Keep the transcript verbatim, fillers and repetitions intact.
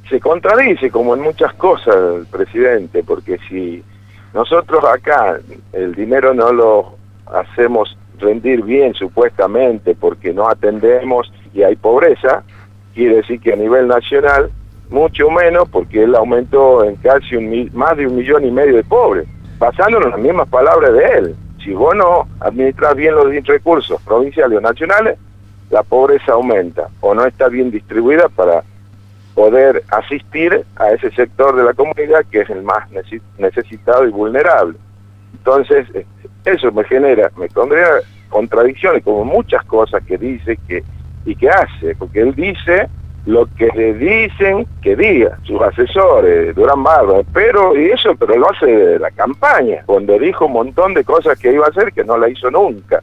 se contradice como en muchas cosas el presidente, porque si nosotros acá el dinero no lo hacemos rendir bien supuestamente porque no atendemos y hay pobreza, quiere decir que a nivel nacional mucho menos, porque él aumentó en casi un, más de un millón y medio de pobres, basándonos en las mismas palabras de él. Si vos no administras bien los recursos provinciales o nacionales, la pobreza aumenta o no está bien distribuida para poder asistir a ese sector de la comunidad que es el más necesitado y vulnerable. Entonces, eso me genera, me genera contradicciones, como muchas cosas que dice que y que hace, porque él dice lo que le dicen que diga sus asesores, Durán Barba, pero y eso pero lo hace de la campaña, cuando dijo un montón de cosas que iba a hacer que no la hizo nunca.